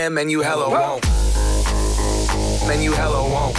can, man, you hella won't. Man, you hella won't.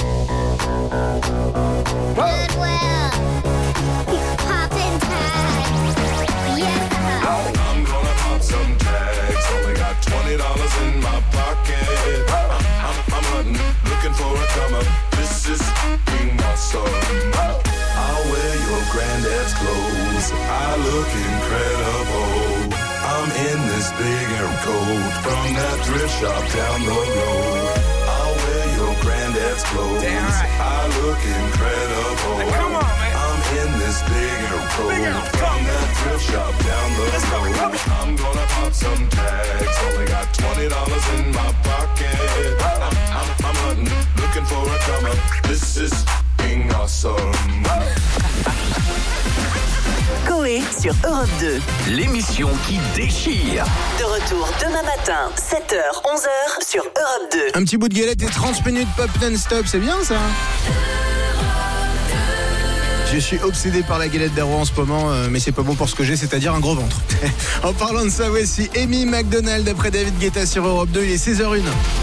Goodwill. Poppin' tags. Yeah. I'm gonna pop some tags. Only got $20 in my pocket. I'm hunting, looking for a come up. This is being awesome. I'll wear your granddad's clothes. I look incredible. I'm in this big air coat from that thrift shop down the road. I'll wear your granddad's clothes. Damn right. I look incredible. Hey, come on, man. I'm in this big air coat from that thrift shop down the road. I'm gonna pop some tags. Only got $20 in my pocket. I'm hunting, looking for a come up. This is being awesome. Coé sur Europe 2. L'émission qui déchire. De retour demain matin, 7h, 11h sur Europe 2. Un petit bout de galette et 30 minutes pop non-stop, c'est bien ça? Je suis obsédé par la galette d'Aro en ce moment, mais c'est pas bon pour ce que j'ai, c'est-à-dire un gros ventre. En parlant de ça, voici Amy McDonald après David Guetta sur Europe 2, il est 16h01.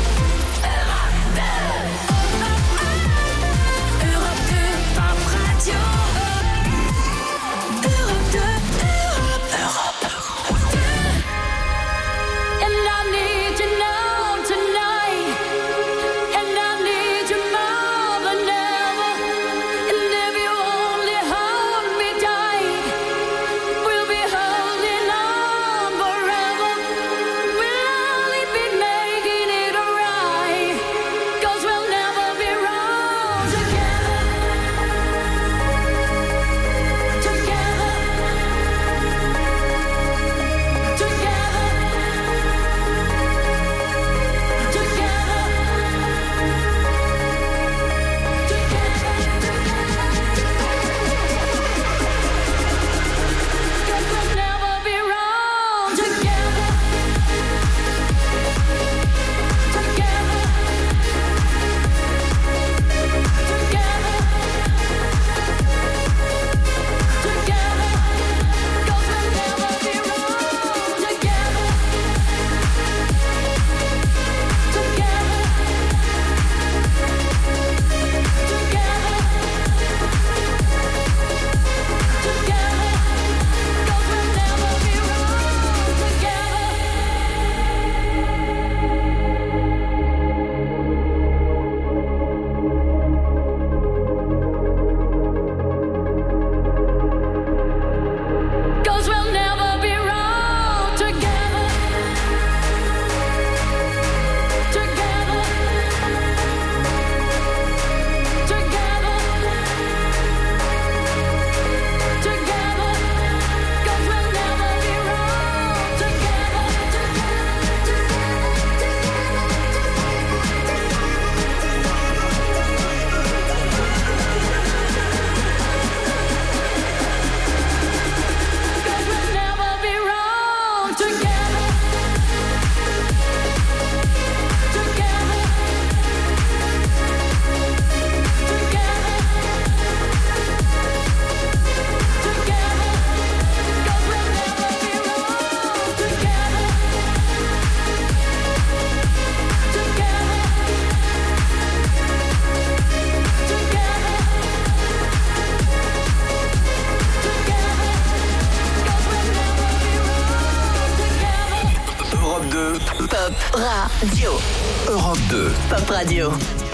Radio. Europe 2. Pop Radio.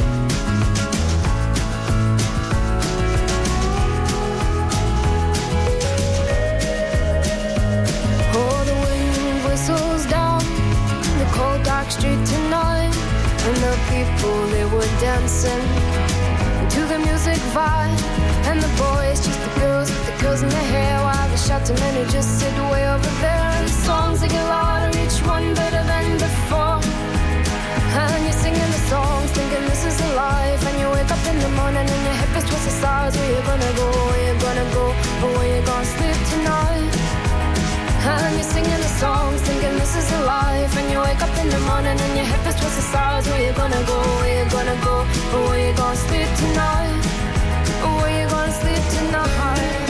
Oh, the wind whistles down the cold dark street tonight, and the people, they were dancing to the music vibe, and the boys just the girls with the girls in their hair, while the shouting men who just sit way over there. And the songs they get louder, each one better than before, and you're singing the songs thinking this is a life, and you wake up in the morning and your hip is twisted sides. Where you gonna go, where you gonna go, or where you gonna sleep tonight? And you're singing the songs thinking this is a life, and you wake up in the morning and your hip is twisted sides. Where you gonna go, where you gonna go, or where you gonna sleep tonight, or where you gonna sleep tonight?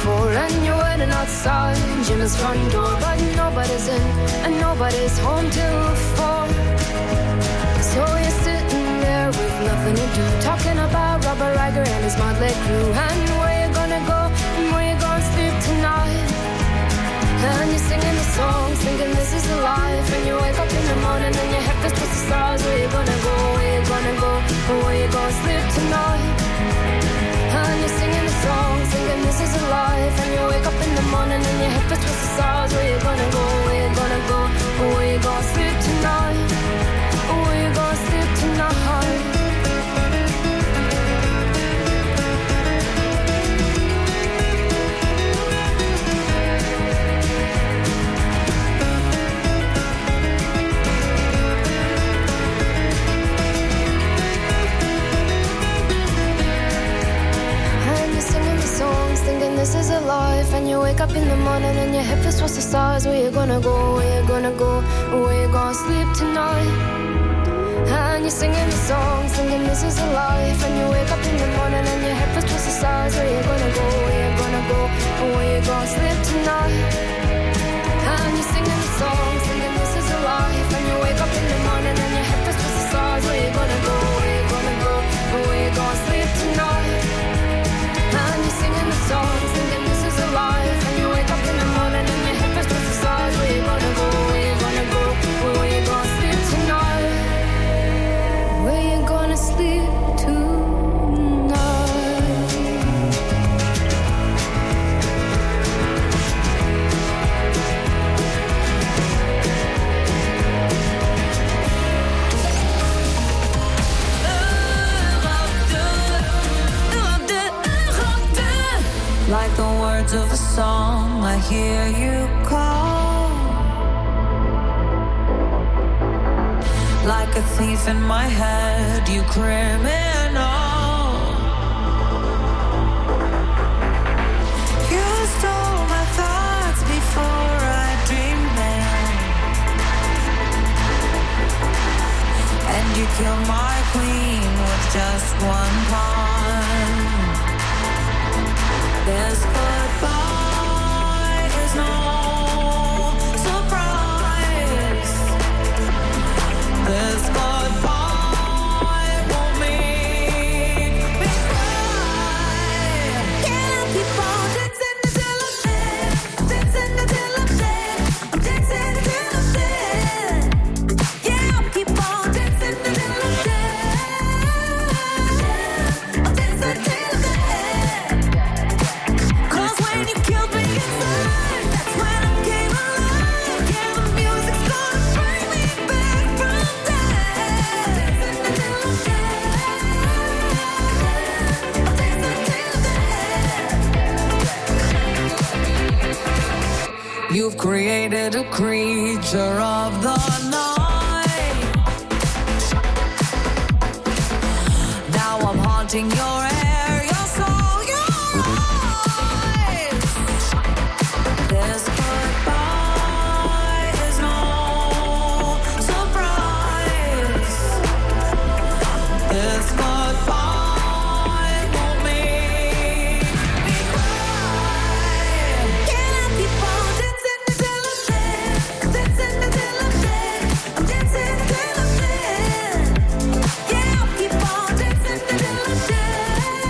before, and you're waiting outside Jim's front door, but nobody's in and nobody's home till 4. So you're sitting there with nothing to do, talking about Robert Riger and his motley crew, and where you gonna go and where you gonna sleep tonight. And you're singing the songs, thinking this is the life. And you wake up in the morning and your head feels towards the stars. Where you gonna go, where you gonna go, or where you gonna sleep tonight. And you're singing the songs, thinking this is a life. And you wake up in the morning and your head feels towards the stars. Where you gonna go, where you gonna go, or where you gonna sleep tonight, or where you gonna sleep tonight. Thinking this is a life, and you wake up in the morning and your head feels towards the stars. Where you gonna go, where you gonna go, where you gonna sleep tonight. And you're singing the songs, thinking this is a life, and you wake up in the morning and your head feels towards the stars. Where you gonna go, where you gonna go, where you gonna sleep tonight. And you're singing the songs, thinking this is a life, and you wake up in the morning and your head feels towards the stars. Where you gonna go, where you gonna go, where you gonna sleep tonight. And you're singing the songs, thinking this is a life, and you wake up in the morning and your head feels towards the stars. Where you gonna go, where you gonna go, where you gonna sleep tonight, where you gonna sleep tonight. Like the words of a song, I hear you call. Like a thief in my head, you criminal. You stole my thoughts before I dreamed them, and you killed my queen with just one pawn. This goodbye is no surprise. This goodbye won't make me cry. Can I keep on dancing until I'm dead? Dancing until I'm dead. I'm dancing until I'm dead. Yeah, I'll keep on dancing until I'm dead. I'm dancing until I'm dead. When you killed me inside, that's when I came alive. Yeah, the music's gonna bring me back from death. Dancing until I'm dead. Dancing until I'm dead. You've created a creature of the night. Now I'm haunting your air, your soul, your this goodbye is no surprise. This goodbye won't make me cry. Can I keep on dancing until I'm dead? Dancing until I'm dead. I'm dancing until I'm dead. Yeah, I'll keep on dancing until I'm dead.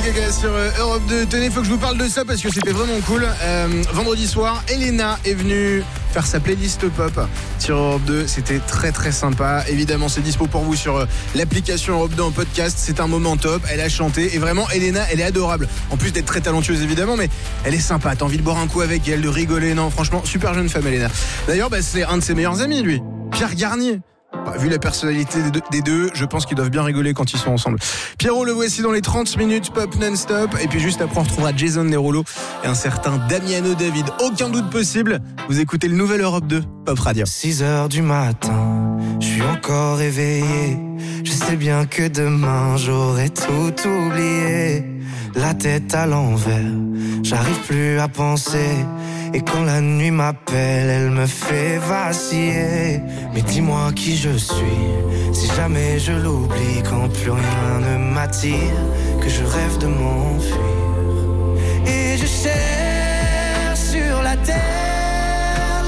Gaga sur Europe 2. Tenez, faut que je vous parle de ça parce que c'était vraiment cool. Vendredi soir, Elena est venue faire sa playlist pop sur Europe 2. C'était très très sympa. Évidemment, c'est dispo pour vous sur l'application Europe 2 en podcast. C'est un moment top. Elle a chanté et vraiment, Elena, elle est adorable. En plus d'être très talentueuse évidemment, mais elle est sympa. T'as envie de boire un coup avec elle, de rigoler. Non, franchement, super jeune femme, Elena. D'ailleurs, c'est un de ses meilleurs amis, lui, Pierre Garnier. Vu la personnalité des deux, je pense qu'ils doivent bien rigoler quand ils sont ensemble. Pierrot, le voici dans les 30 minutes pop non-stop. Et puis juste après, on retrouvera Jason Derulo et un certain Damiano David. Aucun doute possible, vous écoutez le nouvel Europe 2 Pop Radio. 6h du matin, je suis encore éveillé. Je sais bien que demain, j'aurai tout oublié. La tête à l'envers, j'arrive plus à penser. Et quand la nuit m'appelle, elle me fait vaciller. Mais dis-moi qui je suis, si jamais je l'oublie. Quand plus rien ne m'attire, que je rêve de m'enfuir. Et je cherche sur la terre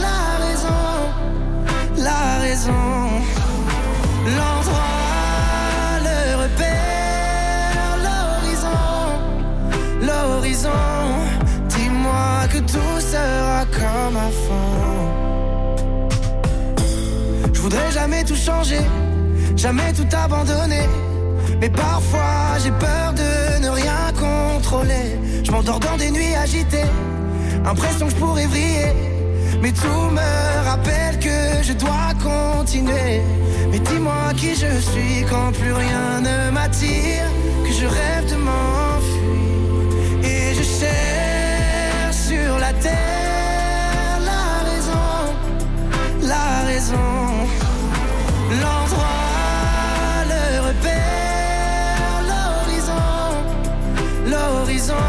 la raison, l'endroit, le repère, l'horizon. Dis-moi que tout sera comme avant. Je voudrais jamais tout changer, jamais tout abandonner. Mais parfois j'ai peur de ne rien contrôler. Je m'endors dans des nuits agitées, impression que je pourrais vriller. Mais tout me rappelle que je dois continuer. Mais dis-moi qui je suis quand plus rien ne m'attire, que je rêve de m'enfuir. Et je cherche sur la terre la raison, l'endroit, le repère, l'horizon.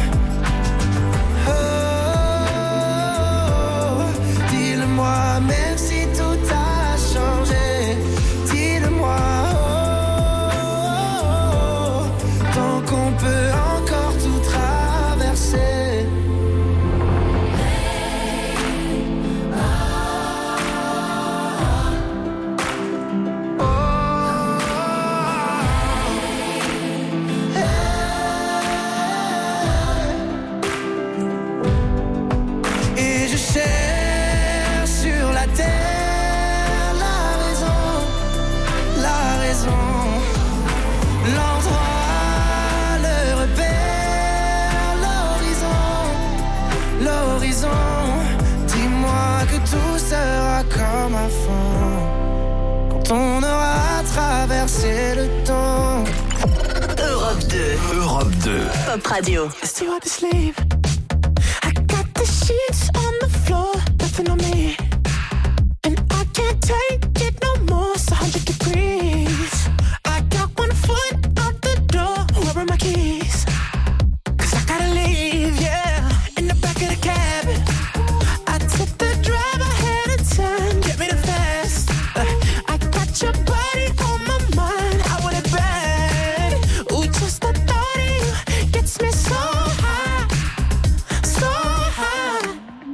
Dis-le-moi, même si tout a changé. Dis-le-moi, tant qu'on peut encore tout traverser. Tout sera comme avant quand on aura traversé le temps. Europe 2. Europe 2. Pop Radio. Still up to sleep. I got the sheets on the floor, nothing on me. And I can't take it no more, it's 100 degrees. I got one foot out the door, where are my keys? Cause I gotta leave, yeah, in the back of the cab. I took the drive ahead of time, get me the fast. I got your body on my mind, I want it bad. Ooh, just the thought of you gets me so high, so high.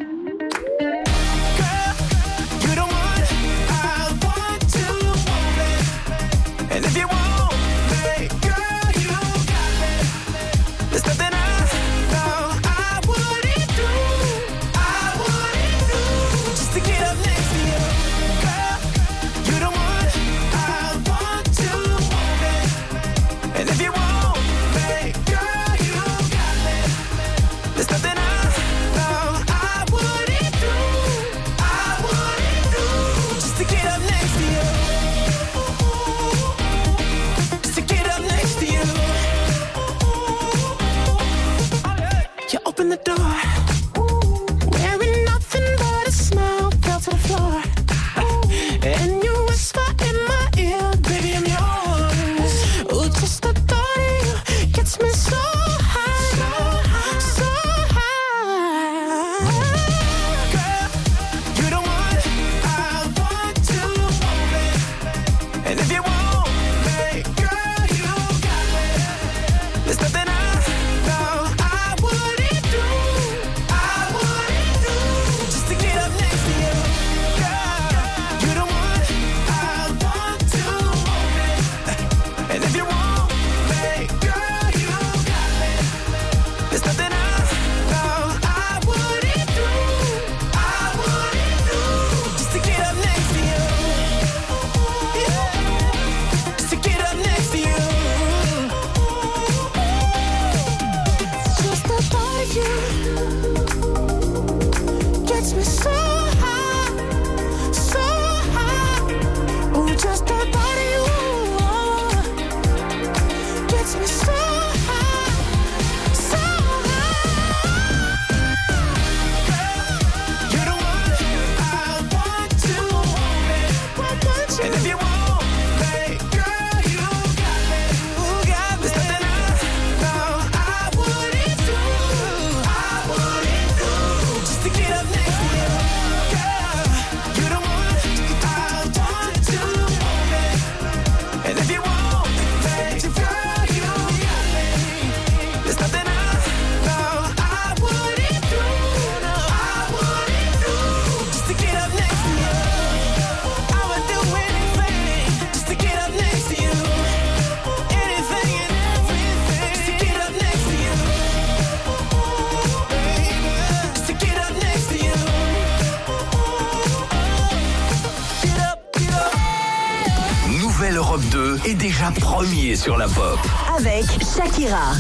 est déjà premier sur la pop. Avec Shakira.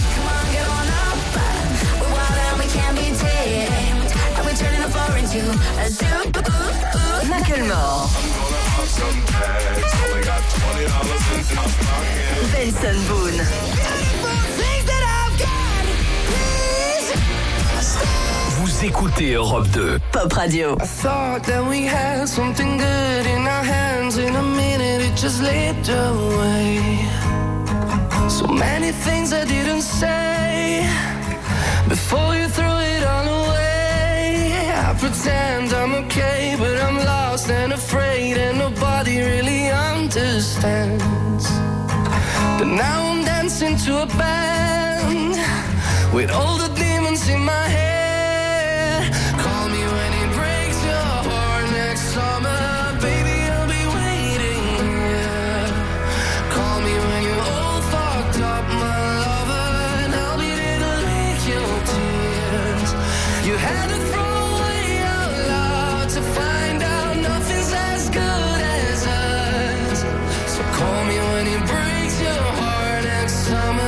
Macklemore. Benson Boone. Vous écoutez Europe 2. Pop Radio. I thought that we had something good in our hands. In a minute it just slipped away. So many things I didn't say before you threw it all away. I pretend I'm okay, but I'm lost and afraid, and nobody really understands. But now I'm dancing to a band with all the demons in my head. Call me when it breaks your heart next summer, baby, I'll be waiting here. Call me when you're all fucked up, my lover, and I'll be there to lick your tears. You had to throw away your love to find out nothing's as good as us. So call me when it breaks your heart next summer.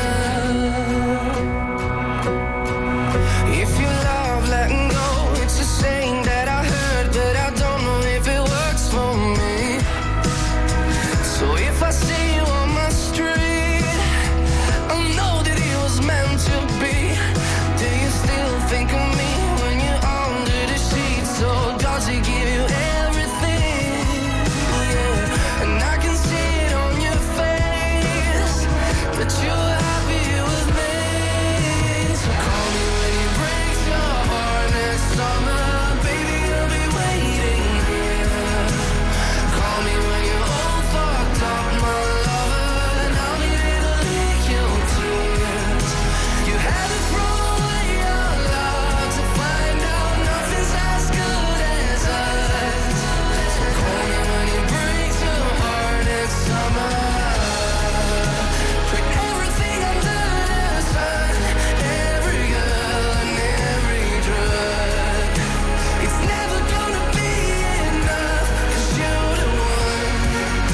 If you love letting go, it's a saying that I heard, but I don't know if it works for me. So if I see you on my street, I know that it was meant to be. Do you still think of me when you're under the sheets? So does he give you everything? Yeah. And I can see it on your face that you're happy with me. So call me when it breaks your heart next summer, baby, I'll be waiting here. Call me when you're all fucked up, my lover, and I'll be there to lick your tears. You had to throw away your love to find out nothing's as good as us. So call me when it breaks your heart next summer. Put everything under the sun, every girl and every drug. It's never gonna be enough, 'cause you're the one.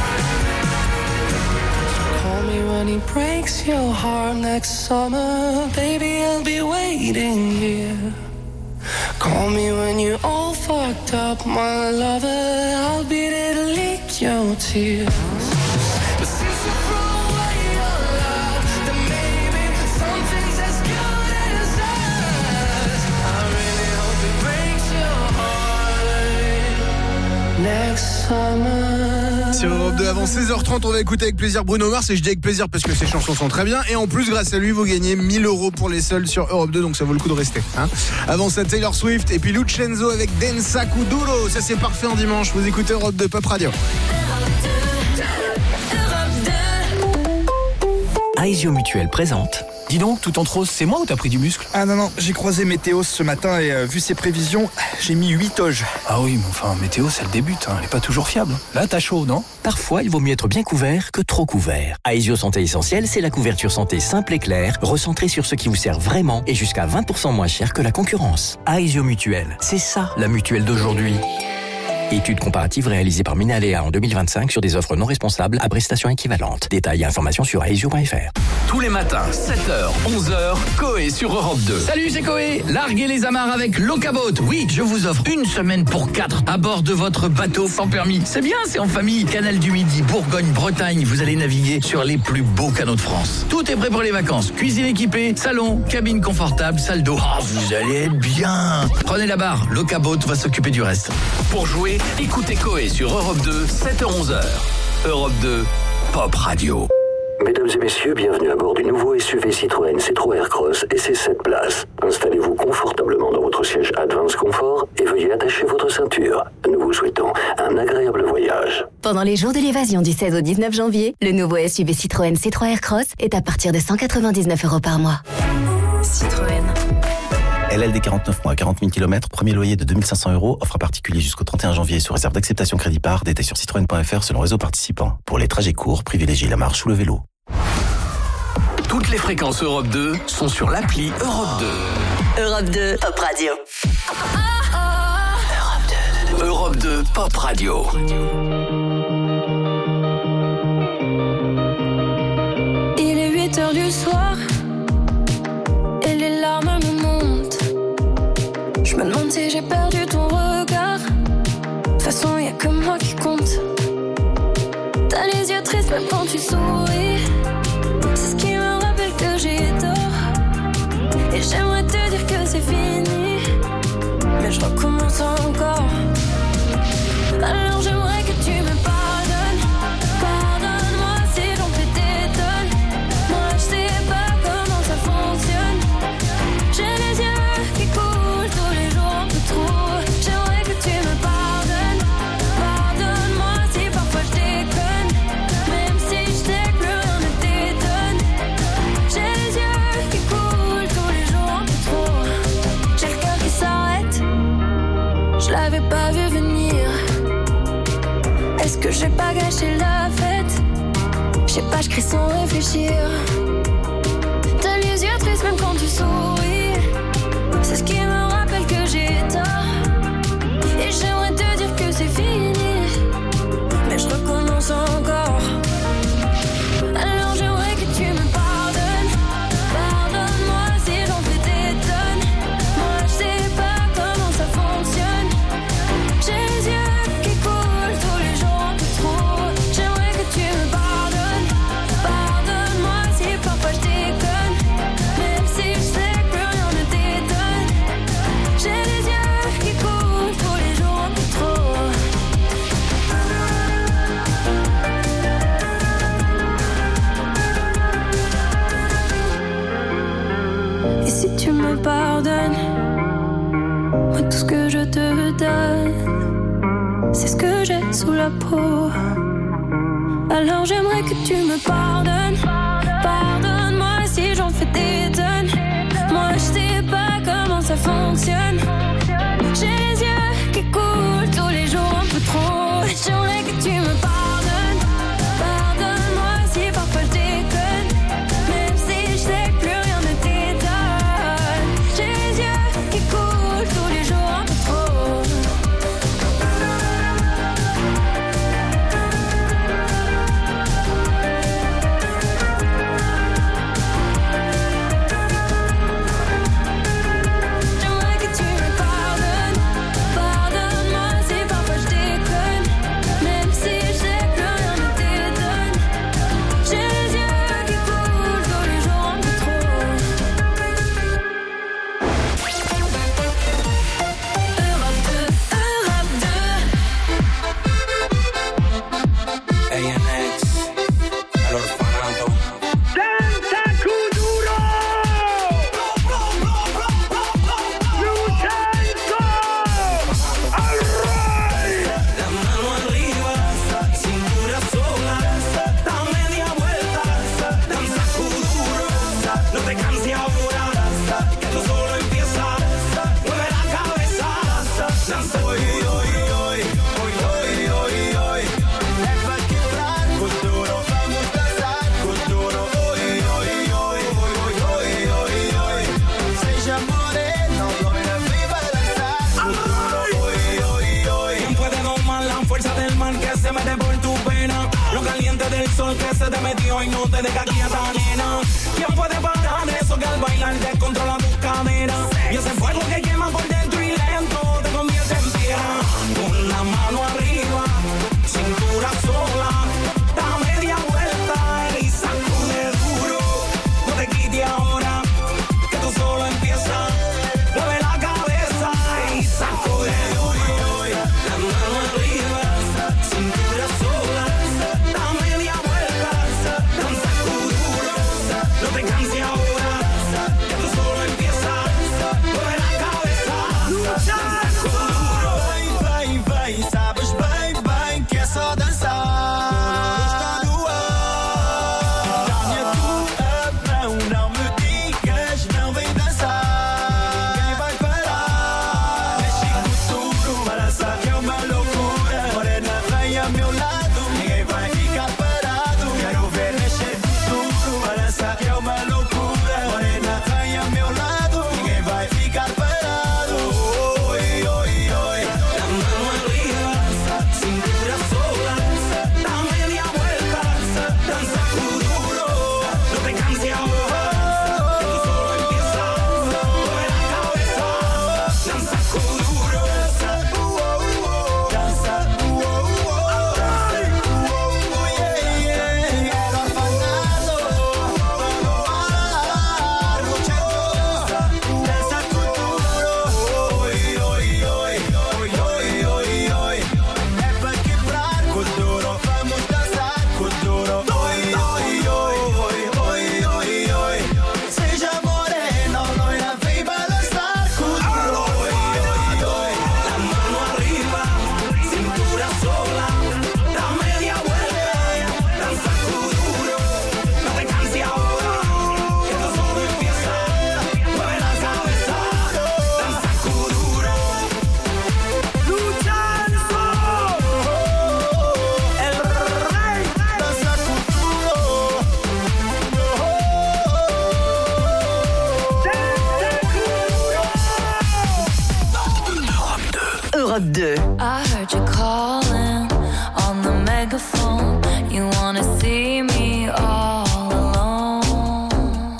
Call me when he breaks your heart next summer, baby, I'll be waiting here. Call me when you're all fucked up, my lover, I'll be there to lick your tears. But since you throw away your love, then maybe something's as good as us. I really hope it breaks your heart next summer. Sur Europe 2, avant 16h30, on va écouter avec plaisir Bruno Mars. Et je dis avec plaisir parce que ses chansons sont très bien. Et en plus, grâce à lui, vous gagnez 1000 € pour les soldes sur Europe 2. Donc ça vaut le coup de rester, hein. Avant ça, Taylor Swift et puis Lucenzo avec Densa Kuduro. Ça, c'est parfait en dimanche. Vous écoutez Europe 2 Pop Radio. Aesio Mutuel présente. Dis donc, tout en rose, c'est moi ou t'as pris du muscle? Ah non, j'ai croisé Météos ce matin et vu ses prévisions, j'ai mis 8 toges. Ah oui, mais enfin, météo, c'est le début, elle est pas toujours fiable. Là, t'as chaud, non? Parfois, il vaut mieux être bien couvert que trop couvert. Aesio Santé Essentielle, c'est la couverture santé simple et claire, recentrée sur ce qui vous sert vraiment et jusqu'à 20% moins cher que la concurrence. Aesio Mutuel, c'est ça, la mutuelle d'aujourd'hui. Étude comparative réalisée par Minalea en 2025 sur des offres non responsables à prestations équivalentes. Détails et informations sur aesio.fr. Tous les matins, 7h, 11h, Coé sur Europe 2. Salut, c'est Coé. Larguez les amarres avec Locaboat. Oui, je vous offre une semaine pour 4 à bord de votre bateau sans permis. C'est bien, c'est en famille. Canal du Midi, Bourgogne, Bretagne. Vous allez naviguer sur les plus beaux canaux de France. Tout est prêt pour les vacances. Cuisine équipée, salon, cabine confortable, salle d'eau. Oh, vous allez être bien. Prenez la barre. Locaboat va s'occuper du reste. Pour jouer, écoutez Coé sur Europe 2, 7h-11h. Europe 2, Pop Radio. Mesdames et messieurs, bienvenue à bord du nouveau SUV Citroën C3 Aircross et ses 7 places. Installez-vous confortablement dans votre siège Advance Confort et veuillez attacher votre ceinture. Nous vous souhaitons un agréable voyage. Pendant les jours de l'évasion du 16 au 19 janvier, le nouveau SUV Citroën C3 Aircross est à partir de 199 € par mois. Citroën. LLD 49 mois, 40 000 km, premier loyer de 2 500 €, offre à particulier jusqu'au 31 janvier sous réserve d'acceptation crédit par, détail sur citroën.fr selon réseau participant. Pour les trajets courts, privilégiez la marche ou le vélo. Toutes les fréquences Europe 2 sont sur l'appli Europe 2. Europe 2, Pop Radio. Europe 2, Pop Radio. me demande si j'ai perdu ton regard. De toute façon, y'a que moi qui compte. T'as les yeux tristes même quand tu souris. C'est ce qui me rappelle que j'ai tort. Et j'aimerais te dire que c'est fini, mais je recommence encore. Alors j'aimerais que tu me pardonnes. Pardonne-moi si j'en fais des tonnes. Moi je sais pas comment ça fonctionne. J'ai les yeux qui coulent tous les jours un peu trop. J'aimerais que tu me pardonnes. Pardonne-moi si parfois je déconne. Même si je sais que plus rien ne t'étonne. J'ai les yeux qui coulent tous les jours un peu trop. J'ai le cœur qui s'arrête. Je l'avais pas vu venir. Est-ce que j'ai pas gâché la fête? Je sais pas, je crie sans réfléchir. T'as les yeux tristes même quand tu souris. C'est ce qui me rappelle que j'ai tort. Et j'aimerais te dire que c'est fini, mais je recommence encore. Alors j'aimerais que tu me pardonnes. Pardonne-moi si j'en fais des tonnes. Moi je sais pas comment ça fonctionne. J'ai les yeux qui coulent tous les jours un peu trop. J'aimerais que tu me pardonnes. Pardonne-moi si parfois je déconne. Même si je sais que plus rien ne t'étonne. J'ai les yeux qui coulent tous les jours un peu trop. Et si tu me pardonnes, moi tout ce que je te donne, c'est ce que j'ai sous la peau. Alors j'aimerais que tu me pardonnes. Pardonne-moi si j'en fais des tonnes. Moi je sais pas comment ça fonctionne. J'ai les yeux qui coulent tous les jours un peu trop. J'aimerais que tu me pardonnes. Pardonne-moi si parfois je déconne. Même si je sais que plus rien ne t'étonne. J'ai les yeux qui coulent tous les jours un peu trop. J'aimerais que tu me pardonnes. Pardonne-moi si parfois je déconne. Même si je sais que rien ne t'étonne. J'ai les yeux qui coulent tous les jours un peu trop. Europe 2, ANX, all'orfanato. Senza Kuduro! Lucenzo! Alright! La mano arriba, cintura sola, da media vuelta, danza Kuduro. No te canses ahora, que esto solo empieza. Mueve la cabeza, danza hoy, hoy, hoy, hoy, hoy, hoy, hoy. É pra quebrar Kuduro, vamos dançar Kuduro, hoy, hoy, hoy, hoy, hoy, hoy, hoy. Seja moreno, loira, viva danzar Kuduro, hoy, hoy, hoy. ¿Quién puede domar la fuerza del mar que se mete por tu pena? Lo caliente del sol que se te metió y no te deja quieta, nena. ¿Quién puede parar eso que al bailar descontrola tus caderas? Y ese fuego que quema por dentro y lento te convierte en piedra. Con la mano arriba, cintura sola, da media vuelta y sacude duro. No te quites ahora, que esto solo empieza. Mueve la cabeza y sacude hoy. La mano arriba, cintura sola, da media vuelta, danza Kuduro. No te canses ahora, que esto solo empieza. Mueve la cabeza, danza Kuduro. Vai, vai, vai, sabes bem, bem que é só dançar. Está no ar. Dá-me a tua mão, não me digas, não vem dançar. Ninguém vai parar. Mexe Kuduro, balança que é uma loucura. Morena, vem ao meu lado, ninguém vai ficar parado. Quero ver mexer Kuduro, balança que é uma loucura. Europe 2. I heard you calling on the megaphone. You wanna see me all alone.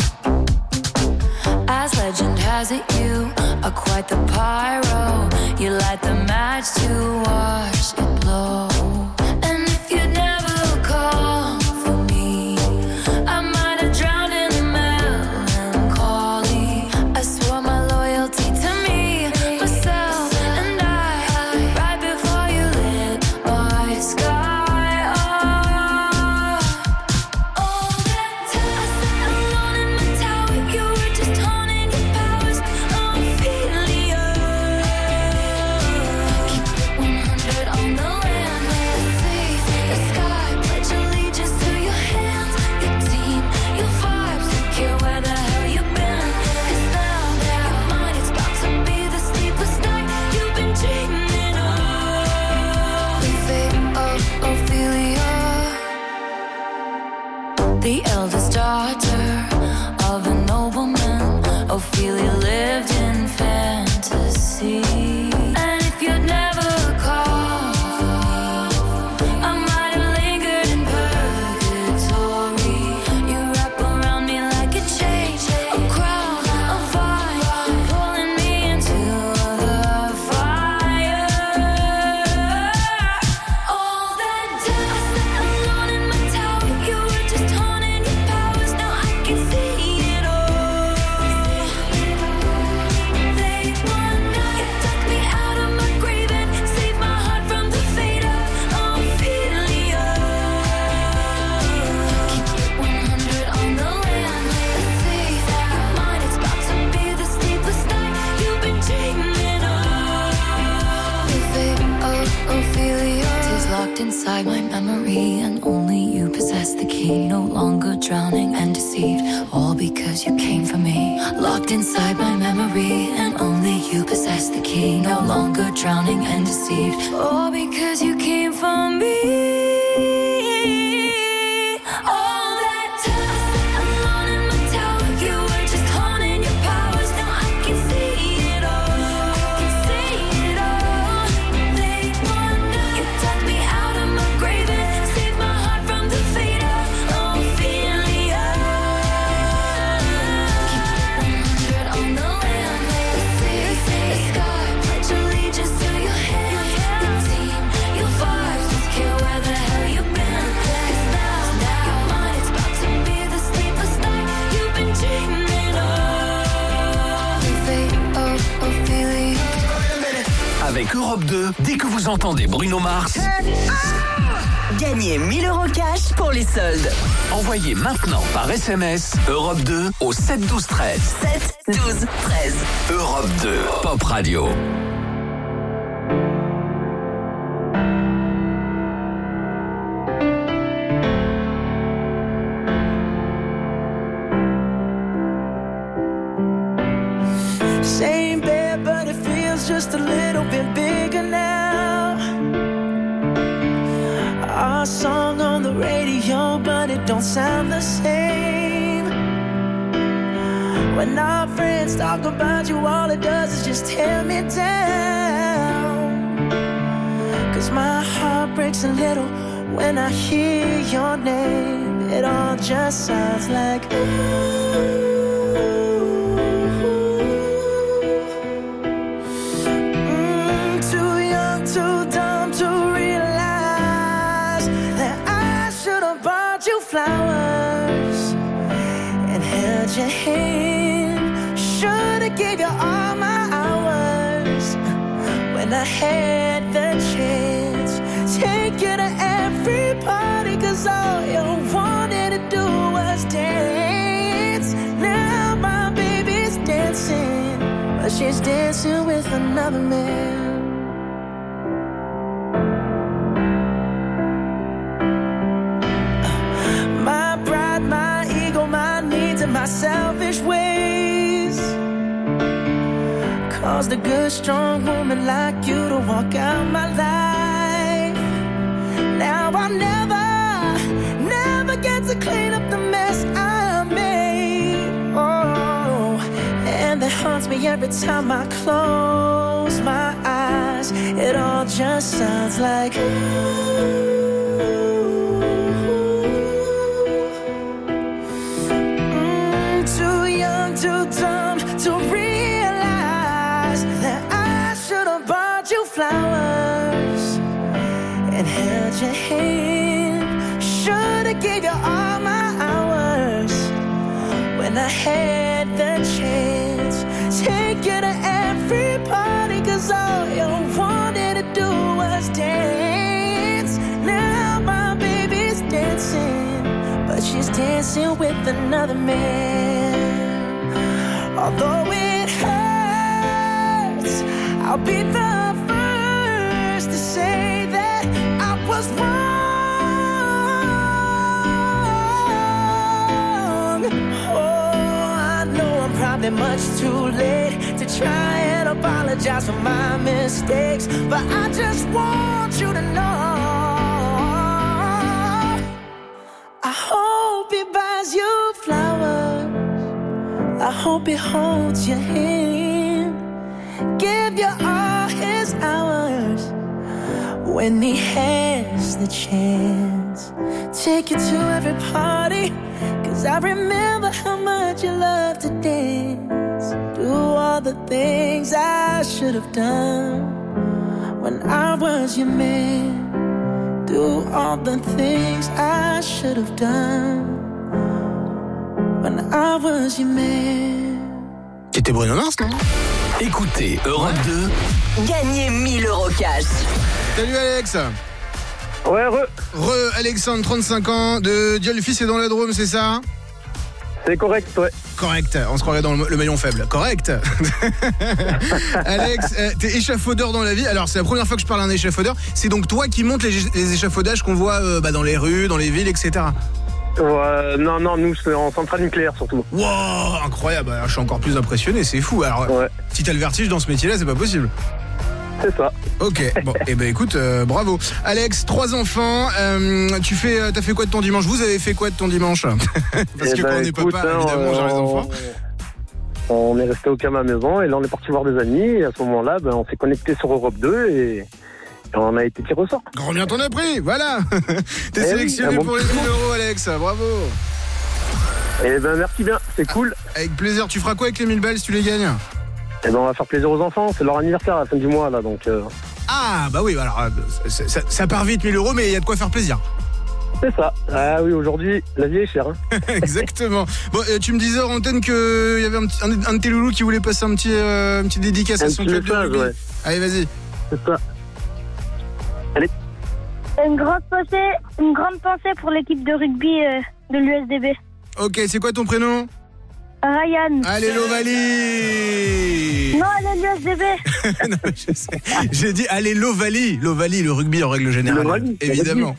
As legend has it, you are quite the pyro. You light the match to watch it blow. And if you'd never call for me, I might have drowned in the melancholy. I swore my loyalty to me, myself, and I. Right before you lit my sky up. All that time I sat alone in my tower, you were just honing your powers. I'm feeling you. Keep it 100 on the land, let's see the sky. Pledge allegiance to your hands, your team, your vibes. Don't care where the hell you've been. 'Cause now mine is about to be the sleepless night you've been dreaming of. The fate of Ophelia, the eldest daughter of a nobleman. Ophelia lived in fantasy. And if you'd never called for me, I might have lingered in purgatory. You wrap around me like a chain, a crown, a vine, pulling me into the fire. All that time I sat alone in my tower, you were just honing your powers. Now I can see it all. They wonder you took me out of my grave and saved my heart from the fate of Ophelia. Keep it 100 on the land, let's see that mine is about to be the sleepless night you've been dreaming of. The fate of Ophelia is locked inside my memory, and only you possess the key. No longer drowning and deceived, all because you came for me. Locked inside my memory, and only you possess the key. No longer drowning and deceived, all because you came for me. All that time I sat alone in my tower, you were just honing your powers. Now I can see it all. I can see it all. They wonder you took me out of my grave and saved my heart from the fate of Ophelia. Keep it 100 on the land, let's see the sky. Pledge allegiance to your hands, your team, your vibes. Don't care where the hell you've been. 'Cause now your mind is about to be the sleepless night you've been dreaming of. The fate of Ophelia. Avec Europe 2, dès que vous entendez Bruno Mars, Gagnez 1000 € cash pour les soldes. envoyez maintenant par SMS Europe 2 au 7 12 13. 7 12 13. Europe 2, Pop Radio. Same bed, but it feels just a little bit bigger now. Our song on the radio, but it don't sound the same. When our friends talk about you, all it does is just tear me down. 'Cause my heart breaks a little when I hear your name. It all just sounds like ooh. Too young, too dumb to realize that I should have bought you flowers and held your hand. Should have gave you all my hours when I had the chance. Take you to every party, 'cause all you wanted to do was dance. Now my baby's dancing, but she's dancing with another man. My pride, my ego, my needs, and my selfish ways caused a good, strong woman like you to walk out my life. Now I'll never get to clean up the mess I made. Oh, and that haunts me every time I close my eyes. eyes, it all just sounds like too young, too dumb to realize that I should have bought you flowers and held your hand. Should have gave you all my hours when I had the chance. Take you to every party, 'cause all you wanted to do was dance. Now my baby's dancing, but she's dancing with another man. Although it hurts, I'll be the first to say that I was wrong. Oh, I know I'm probably much too late to try and apologize for my mistakes, but I just want you to know I hope he buys you flowers, I hope he holds your hand, give you all his hours when he has the chance. Take you to every party, 'cause I remember how much you love to dance. Do all the things I should have done when I was your man. Do all the things I should have done when I was your man. C'était Bruno Mars, non? Écoutez Europe 2. Gagnez 1000 € cash. Salut Alex. Ouais, Alexandre, 35 ans, de Diolfi, c'est dans la Drôme, c'est ça? C'est correct, ouais. Correct, on se croirait dans le maillon faible. Correct. Alex, t'es échafaudeur dans la vie. Alors, c'est la première fois que je parle à un échafaudeur. C'est donc toi qui montes les échafaudages qu'on voit dans les rues, dans les villes, etc. Non, nous, c'est en centrale nucléaire surtout. Wow, incroyable. Alors, je suis encore plus impressionné, c'est fou. Alors, si t'as le vertige dans ce métier-là, c'est pas possible. C'est ça. Ok, bon, et ben écoute, bravo. Alex, 3 enfants, t'as fait quoi de ton dimanche? Vous avez fait quoi de ton dimanche? Parce que quand on est papa, évidemment, genre les enfants. On est resté au calme à la maison et là on est parti voir des amis et à ce moment-là, on s'est connecté sur Europe 2 et on a été tiré au sort. Grand bien t'en as pris, voilà. T'es sélectionné pour les 1000 €, Alex, bravo. Eh ben merci bien, c'est cool. Avec plaisir, tu feras quoi avec les 1000 balles si tu les gagnes? Eh ben on va faire plaisir aux enfants, c'est leur anniversaire à la fin du mois là donc. Ah bah oui, alors ça part vite 1000 €, mais il y a de quoi faire plaisir. C'est ça. Ah oui, aujourd'hui la vie est chère. Hein. Exactement. Bon, tu me disais en antenne qu'il y avait un de tes loulous qui voulait passer un petit dédicace à son club de rugby. Ouais. Allez, vas-y. C'est ça. Allez. Une grande pensée pour l'équipe de rugby de l'USDB. Ok, c'est quoi ton prénom? Ryan. Allez l'Ovalie. Non, allez l'USDB. Non, je sais. J'ai dit allez l'Ovalie. L'Ovalie, le rugby en règle générale. Évidemment.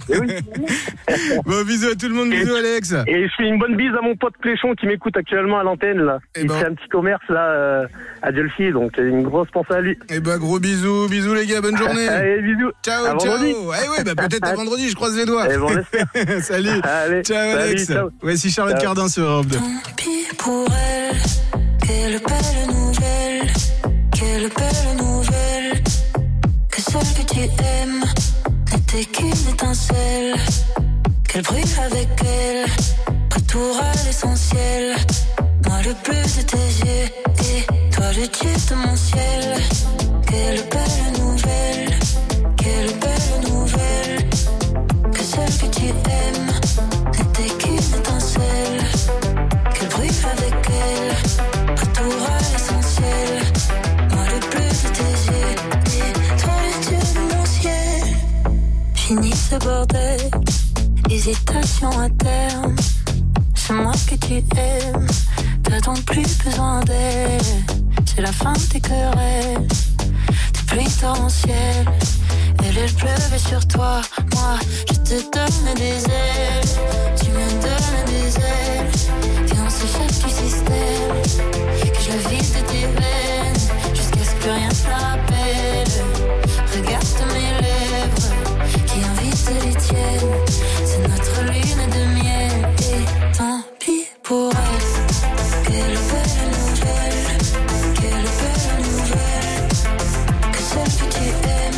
Bon, bisous à tout le monde, bisous Alex. Et je fais une bonne bise à mon pote Pléchon qui m'écoute actuellement à l'antenne là. Il fait un petit commerce là à Diolfi, donc une grosse pensée à lui. Et gros bisous les gars, bonne journée. Allez, bisous. Ciao, à ciao. Vendredi. Peut-être à vendredi, je croise les doigts. Et bon, on espère. Salut. Allez, ciao Alex. Ciao. Voici Charlotte Cardin sur Europe 2. Pour elle, quelle belle nouvelle, quelle belle nouvelle, que celle que tu aimes n'était qu'une étincelle, qu'elle brille avec elle, retour à l'essentiel, moi le bleu de tes yeux et toi le dieu de mon ciel, quelle belle nouvelle, quelle belle nouvelle, que celle que tu aimes n'était qu'une étincelle, qu'elle brille avec elle, retour à l'essentiel, moi le bleu de tes yeux et toi le dieu de mon ciel. Fini ce bordel, hésitation à terme, c'est moi que tu aimes, t'as donc plus besoin d'elle, c'est la fin de tes querelles, tes pluies torrentielles, elle pleuvait sur toi, moi je te donne des ailes, tu me donnes des ailes, viens on s'échappe du système, que je vide de tes veines, jusqu'à ce que plus rien ne te rappelle, regarde mes lèvres, qui invitent les tiennes, c'est notre lune de miel, et tant pis pour elle, quelle belle nouvelle, que celle que tu es.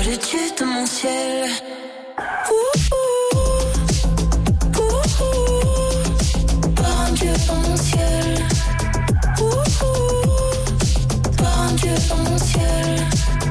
le Dieu de mon ciel. Par un Dieu dans mon ciel. Par un Dieu dans mon ciel.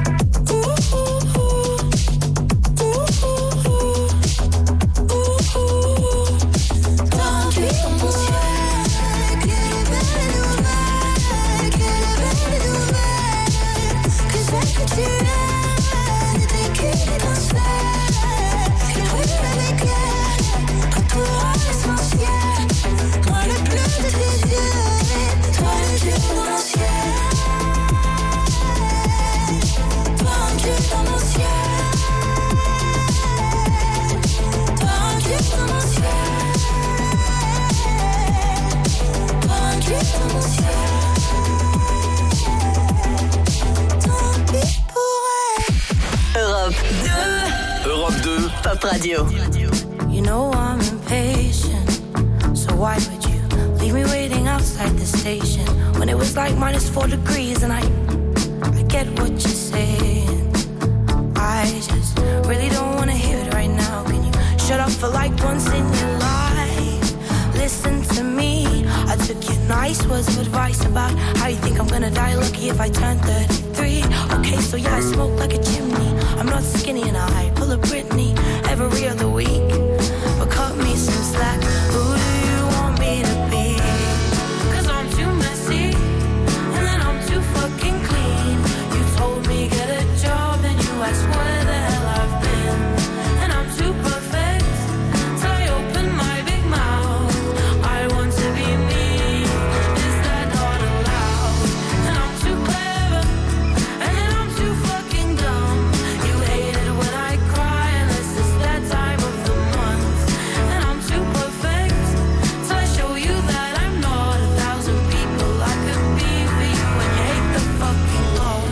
Europe 2 Pop Radio. You know I'm impatient, so why would you leave me waiting outside the station when it was like -4 degrees? And I get what you're saying. I just really don't wanna hear it right now. Can you shut up for like once in your life? Listen to me. I took your nice words of advice about how you think I'm gonna die lucky if I turn 33. Okay, so yeah, I smoke like a chimney. I'm not skinny and I pull a Britney every other week. But cut me some slack. Who do you want me to be? 'Cause I'm too messy and then I'm too fucking clean. You told me get a job and you asked where the hell I've been. And I'm too perfect till I open my big mouth. I want to be me. Is that not allowed? And I'm too clever and then I'm too fucking dumb. You hate it when I cry unless it's that time of the month. And I'm too perfect till I show you that I'm not 1,000 people I could be for you. And you hate the fucking Lord.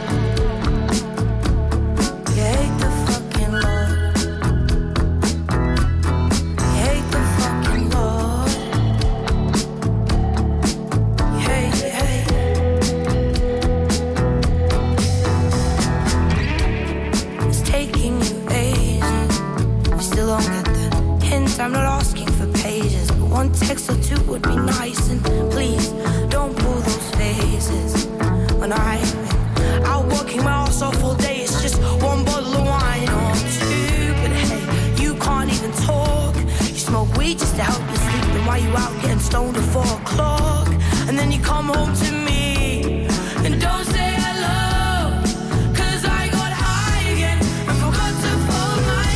You hate the fucking Lord. You hate the fucking Lord. You hate, you hate. It's taking you ages. You still don't get the hint. I'm not asking for pages, but one text or two would be nice. And please don't pull those faces when I've been out working my ass off all day. It's just one bottle of wine or two, but hey, you can't even talk. You smoke weed just to help you sleep, and while you out getting stoned at 4 o'clock, and then you come home to me and don't say hello. 'Cause I got high again and forgot to fold my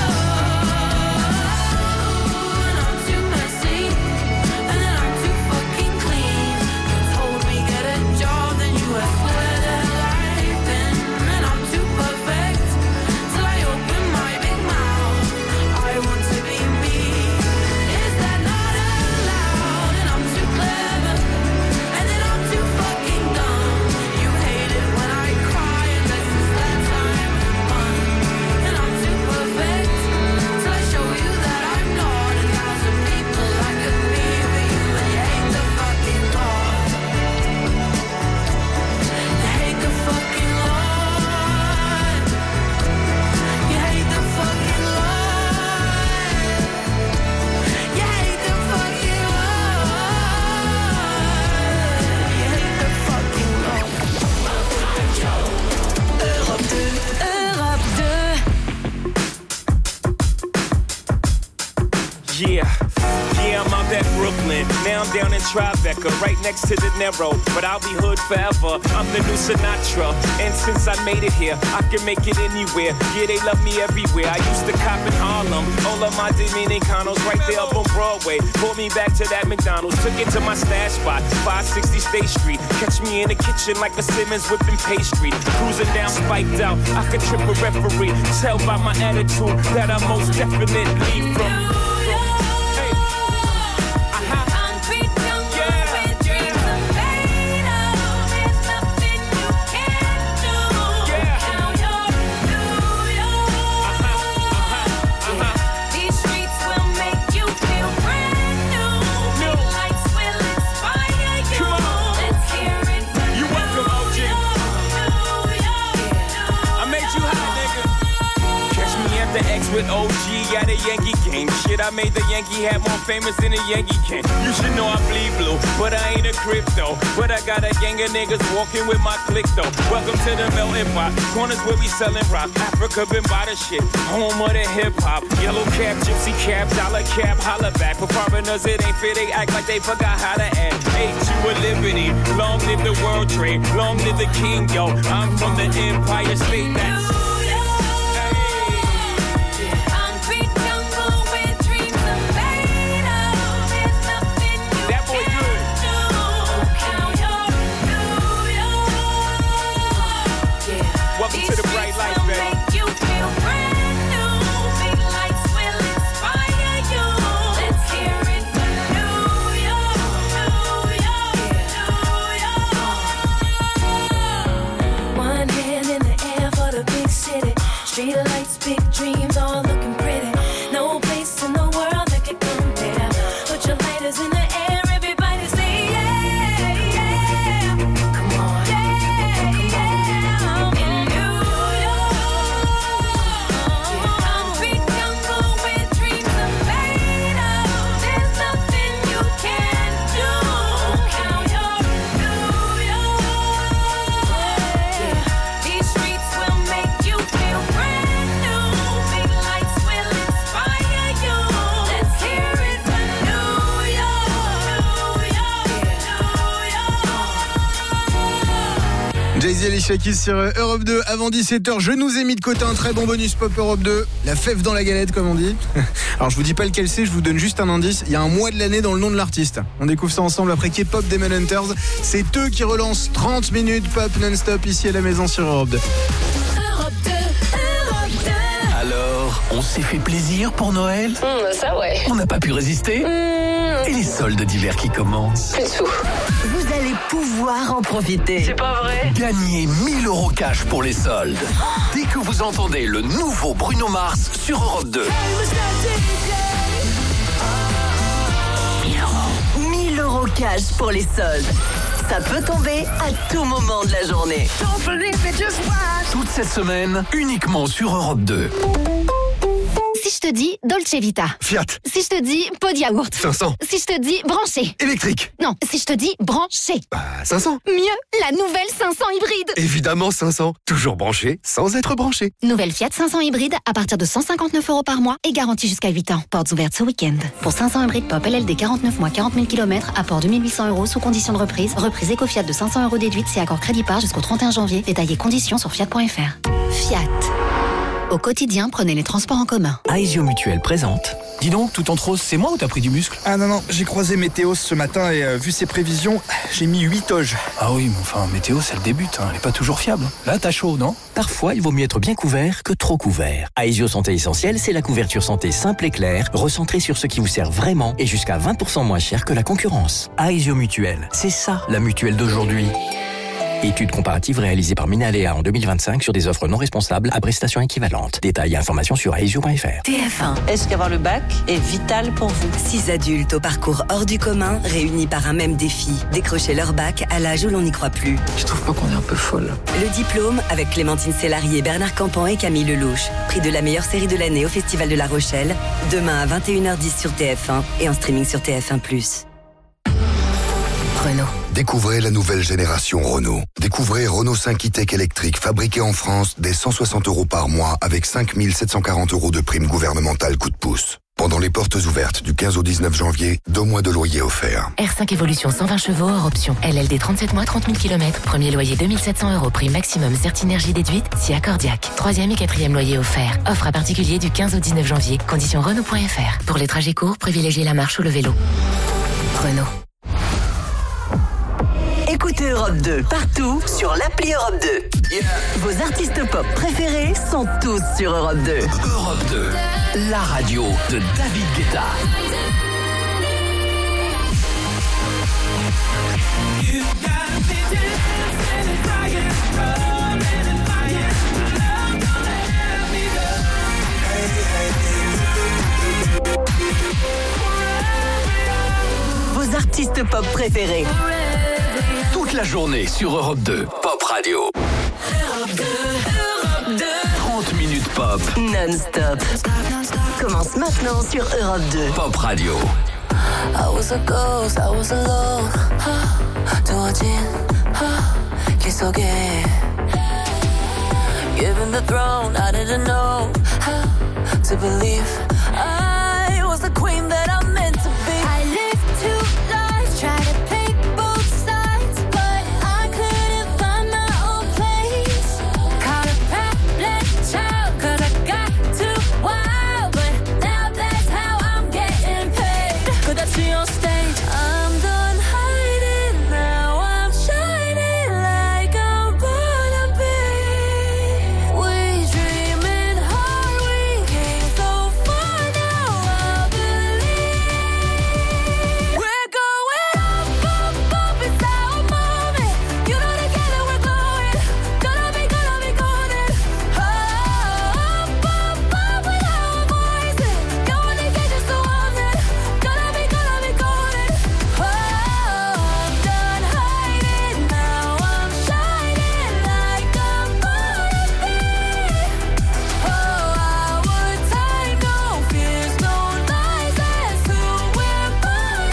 clothes. And I'm too messy and then I'm too fucking clean. You told me get a job, then you asked where the hell I've been. And I'm too perfect till I open my big mouth. I want to be me. Is that not allowed? And I'm too clever and then I'm too fucking dumb. You hate it when I cry unless it's that time of the month. And I'm too perfect till I show you that I'm not 1,000 people I could be for you. And you hate the fucking Lord. You hate the fucking Lord. You hate the fucking Lord. You hate the fucking Lord. You hate the fucking Lord. Europe 2. Europe 2. Yeah, I'm out at Brooklyn. Now I'm down in Tribeca, right next to De Niro. But I'll be hood forever. I'm the new Sinatra. And since I made it here, I can make it anywhere. Yeah, they love me everywhere. I used to cop in Harlem. All of my Dominicanos right there up on Broadway. Pulled me back to that McDonald's. Took it to my stash spot, 560 State Street. Catch me in the kitchen like a Simmons whipping pastry. Cruising down spiked out. I could trip a referee. Tell by my attitude that I'm most definitely from. These streets will make you feel brand new. Lights will inspire you. Let's hear it from You welcome, OG. I made you high, nigga. bags with OG at a Yankee game. Shit, I made the Yankee hat more famous than a Yankee can. You should know I bleed blue, but I ain't a crypto. But I got a gang of niggas walking with my click though. Welcome to the melting pot. Corners where we sellin' rock. Africa been by the shit. Home of the hip hop. Yellow cap, gypsy cap, dollar cap, holla back. For foreigners it ain't fair, they act like they forgot how to act. Hate you a liberty. Long live the world trade. Long live the king, yo. I'm from the Empire State. That's street lights, big dreams, all looking pretty. No place in the world that could compare. Put your lighters in the air, everybody say yeah, yeah. Come on, yeah, yeah. I'm in New York. I'm big young girl with dreams are made of. There's nothing you can't do. Count your New York. Yeah. These streets will make you feel brand new. Big lights will inspire you. Let's hear it for New York. Jay-Z et Alicia Keys sur Europe 2 avant 17h. Je nous ai mis de côté un très bon bonus pop Europe 2. La fève dans la galette, comme on dit. Alors, je vous dis pas lequel c'est, je vous donne juste un indice. Il y a un mois de l'année dans le nom de l'artiste. On découvre ça ensemble après K-pop Demon Hunters. C'est eux qui relancent 30 minutes pop non-stop ici à la maison sur Europe 2. Europe 2, Europe 2. Alors, on s'est fait plaisir pour Noël? Ça ouais. On n'a pas pu résister? Et les soldes d'hiver qui commencent? Plus de sous. Vous allez pouvoir en profiter. C'est pas vrai? Gagnez 1000 € cash pour les soldes. Dès que vous entendez le nouveau Bruno Mars sur Europe 2. 1000 € cash pour les soldes. Ça peut tomber à tout moment de la journée. Toute cette semaine, uniquement sur Europe 2. Si je te dis Dolce Vita. Fiat. Si je te dis pot de yaourt. 500. Si je te dis branché. Électrique. Non, si je te dis branché. 500. Mieux, la nouvelle 500 hybride. Évidemment 500. Toujours branché sans être branché. Nouvelle Fiat 500 hybride à partir de 159 € par mois et garantie jusqu'à 8 ans. Portes ouvertes ce week-end. Pour 500 hybride pop LLD 49 mois 40 000 km, apport 2800 € sous condition de reprise. Reprise éco-Fiat de 500 € déduite si accord crédit par jusqu'au 31 janvier. Détails et conditions sur fiat.fr. Fiat. Au quotidien, prenez les transports en commun. Aesio Mutuelle présente. Dis donc, tout en rose, c'est moi ou t'as pris du muscle? Ah non, j'ai croisé Météos ce matin et vu ses prévisions, j'ai mis 8 toges. Ah oui, mais enfin, météo, c'est le début, hein. Elle est pas toujours fiable. Là, t'as chaud, non? Parfois, il vaut mieux être bien couvert que trop couvert. Aesio Santé Essentielle, c'est la couverture santé simple et claire, recentrée sur ce qui vous sert vraiment et jusqu'à 20% moins cher que la concurrence. Aesio Mutuelle, c'est ça, la mutuelle d'aujourd'hui. Étude comparative réalisée par Minalea en 2025 sur des offres non responsables à prestations équivalentes. Détails et informations sur aesio.fr. TF1. Est-ce qu'avoir le bac est vital pour vous? 6 adultes au parcours hors du commun, réunis par un même défi. Décrocher leur bac à l'âge où l'on n'y croit plus. Je trouve pas qu'on est un peu folle. Le diplôme avec Clémentine Sélarié, Bernard Campan et Camille Lelouch. Prix de la meilleure série de l'année au Festival de La Rochelle. Demain à 21h10 sur TF1 et en streaming sur TF1+. Renault. Découvrez la nouvelle génération Renault. Découvrez Renault 5 e-Tech électrique fabriqué en France dès 160 € par mois avec 5 740 € de prime gouvernementale coup de pouce. Pendant les portes ouvertes du 15 au 19 janvier, 2 mois de loyer offerts. R5 Evolution 120 chevaux hors option. LLD 37 mois 30 000 km. Premier loyer 2700 €. Prime maximum Certinergie déduite si accordiaque. 3e et 4e loyer offert. Offre à particulier du 15 au 19 janvier. Conditions Renault.fr. Pour les trajets courts, privilégiez la marche ou le vélo. Renault. Écoutez Europe 2 partout sur l'appli Europe 2. Yeah. Vos artistes pop préférés sont tous sur Europe 2. Europe 2, la radio de David Guetta. Vos artistes pop préférés. Toute la journée sur Europe 2. Pop Radio. Europe 2, Europe 2. 30 minutes pop. Hip-hop, non-stop. Commence maintenant sur Europe 2. Pop Radio. I was a ghost, I was alone. 두어진 길 속에 Given the throne, I didn't know how to believe I was the queen that I'm meant to be. I lived two lives, tried to pick both sides, but I couldn't find my own place. Caught a bad child, cause I got too wild, but now that's how I'm getting paid. Could I see on stage? I'm done hiding, now I'm shining like I'm born to be. We dreaming hard, we came so far, now I believe. We're going up, up, up, it's our moment. You know together we're glowing, gonna be golden. Up, up, up with our voices, going to get just the woman, gonna be golden. Oh, I'm done hiding, now I'm shining like I'm born to be. Oh, our time, no fears, no lies, that's who we're born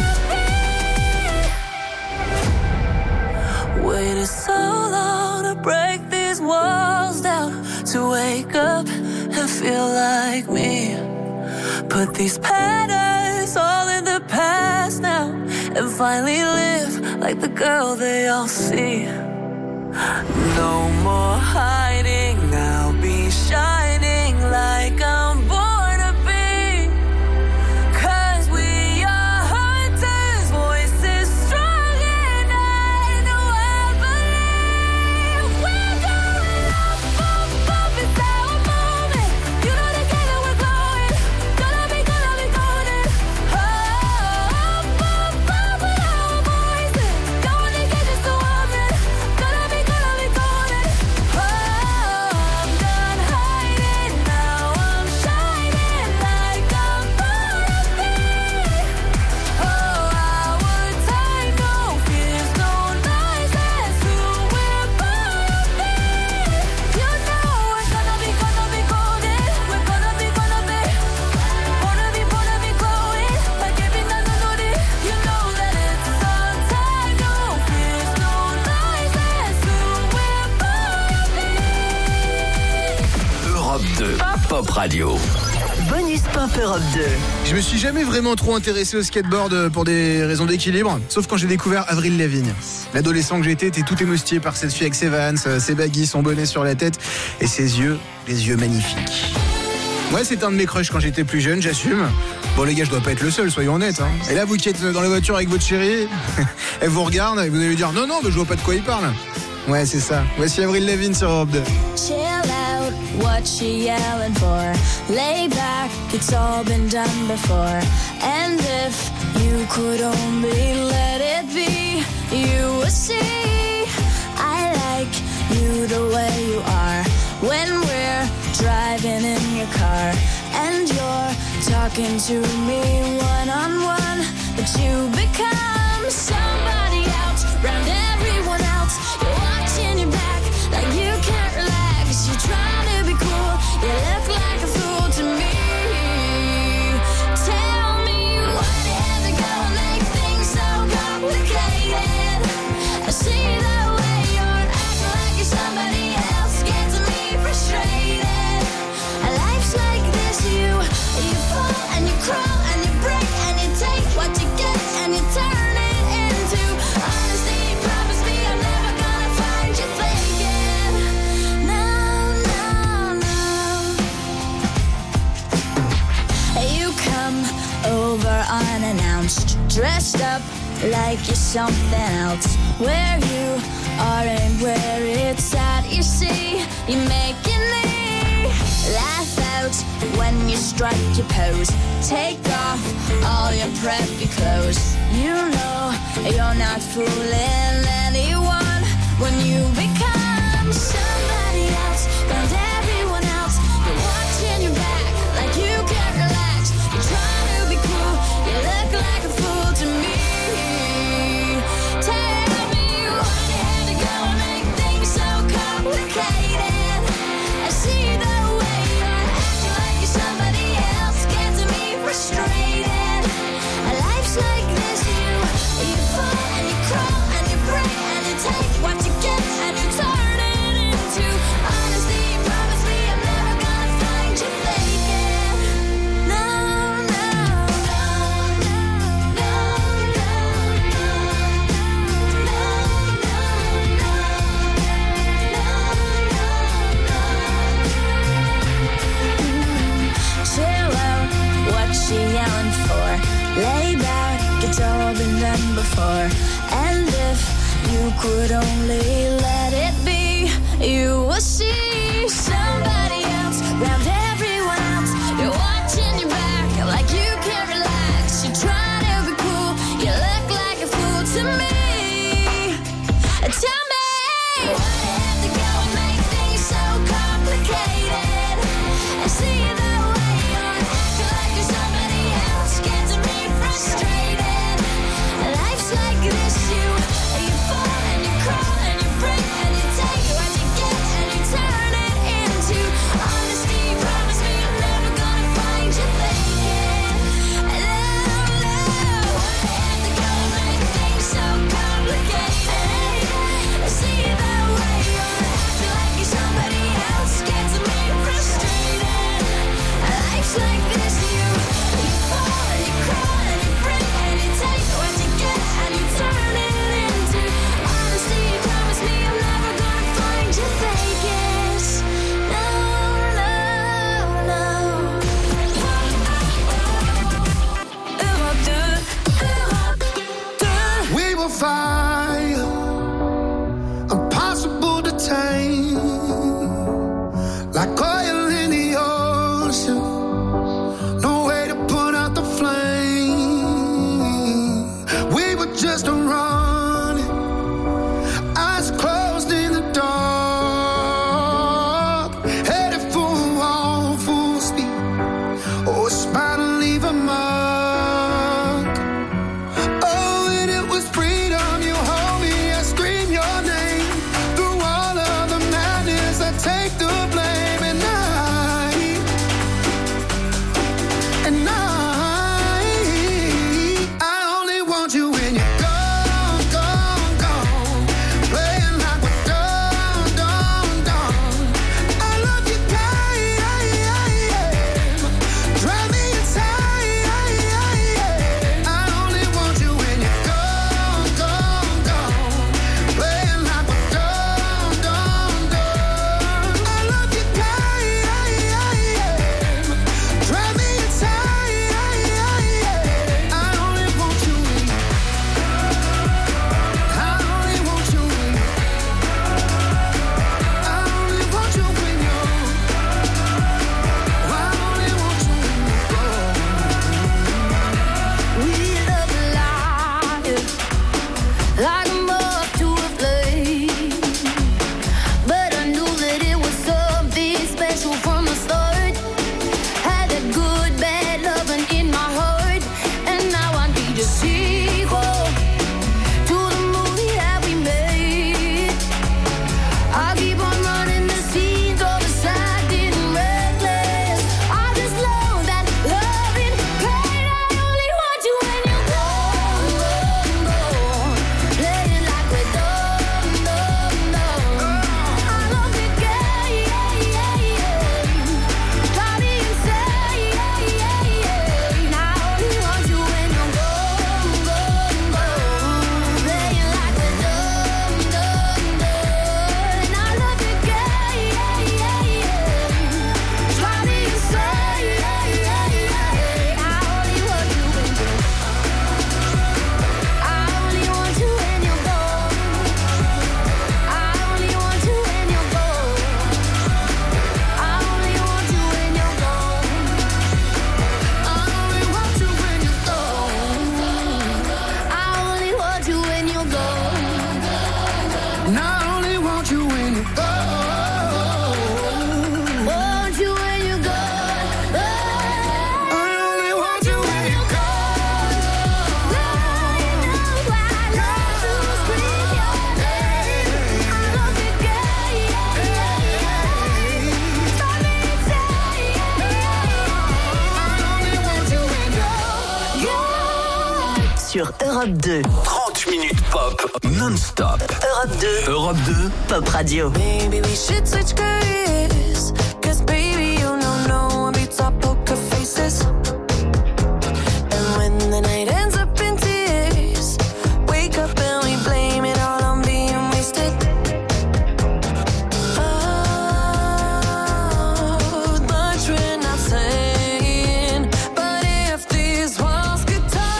to be. Waited so long to break these walls down, to wake up and feel like me. Put these patterns all in the past now, and finally live like the girl they all see. No more hiding, I'll be shining like I'm born to be. 'Cause we are hunters, voices strong, and I know I believe. We're going up, up, up, it's our moment. You know together we're glowing, gonna be golden. Oh, up, up, up with our voices, going to get just the woman, gonna be golden. Oh, I'm done hiding, now I'm shining like I'm born to be. Oh, our time, no fears, no lies, that's who we're born to be. You know we're gonna be golden. We're gonna be glowing, like every night I know it. You know that it's our time, no fears, no lies, that's who we're born to be. Europe 2. Pop Radio. Bonus Pop Europe 2. Je me suis jamais vraiment trop intéressé au skateboard pour des raisons d'équilibre, sauf quand j'ai découvert Avril Lavigne. L'adolescent que j'étais était tout émoustillé par cette fille avec ses Vans, ses baggies, son bonnet sur la tête et ses yeux, les yeux magnifiques. Ouais, c'est un de mes crushs quand j'étais plus jeune, j'assume. Bon les gars, je dois pas être le seul, soyons honnêtes. Hein. Et là, vous qui êtes dans la voiture avec votre chérie, elle vous regarde et vous allez lui dire non, mais je vois pas de quoi il parle. Ouais, c'est ça. Voici Avril Lavigne sur Europe 2. Chill out, what she yelling for? Lay back, it's all been done before. And if you could only let it be, you would see I like you the way you are. When we're driving in your car and you're talking to me one-on-one, but you become somebody else, round everyone else. You're watching your back like you can't relax. You're trying to be cool, you look like a fool to me. Tell me why you have to go and make things so complicated. I see the way you're acting like you're somebody else, gets me frustrated. Life's like this, you fall and you crawl and you break and you take what you get and you turn it into honesty. Promise me I'm never gonna find you faking. No, no, no. You come over unannounced, dressed up like you're something else. Where you are and where it's at, you see, you're making me laugh out when you strike your pose. Take off all your preppy clothes. You know you're not fooling anyone when you become somebody else, and everyone else. You're watching your back like you can't relax. You're trying to be cool, you look like a fool to me. Tell me why you had to go and make things so complicated. I see the way you're lay back, get all been done before. And if you could only let it be, you will see somebody else round everyone else. You're watching your back like you can't relax. You're trying to be cool, you look like a fool to me. Tell me, why do you have to go and make things so complicated? And see you that way, you're acting like you're somebody else, getting me frustrated. Life's like this, you fall and you crawl and you break and you take what you get and you turn it into honesty. You promise me I'm never gonna find you faking. Why do you have to go and make things so complicated? See you that way, you're acting like you're somebody else, getting me frustrated. Life's like this, you fall and you crawl and you break and you take what you get and you turn it into honesty. You promise me I'm never gonna find you faking. No, no, no. Europe 2, Europe 2. We will fire, impossible to tame, like oil in the ocean, no way to put out the flame. We were just running, eyes closed in the dark, headed for a wall full speed. Oh, it's about to leave a mark. Oh, and it was freedom. You hold me, I scream your name. Through all of the madness, I take the blame. And I only want you when you're gone, gone, gone. Playing like we're done, done, done. I love you, drive me insane. I only want you when you're gone, gone, gone. Playing like we're done, done, done. I love you, drive me insane. I only want you when I only want you when I only want you when you're I only want you when you're gone. We love life like a moth to a flame, but I knew that it was something special from the start. Had that good, bad loving in my heart, and now I need a sequel to the movie that we made. I keep on running the scenes all beside and reckless. I just know that loving pain. I only want you when you're gone, gone, gone. Playing like we're done, done, done. I love you, drive me insane. I only want you when you're gone, gone, gone. Playing like we're done, done, done. I love you, drive me insane. I only want you when you're I only want you when you're gone. I only want you when you're gone. I only want you when you're gone. I only want you when you're gone. I only want you when you're gone. And I only want you when you're gone. Want you when you're gone. I only want you when you're gone. I love to scream your name. I love you, drive me insane. I only want you when you're gone. Sur Europe 2. 30 minutes pop non-stop. Europe 2. Europe 2. Pop Radio. Maybe we should switch careers. Cause baby, you know no one beats our poker faces. And when the night ends up in tears, wake up and we blame it all on being wasted. Oh, much we're not saying. But if these walls could talk,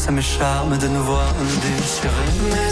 ça me charme de nous voir nous déchirer. Mais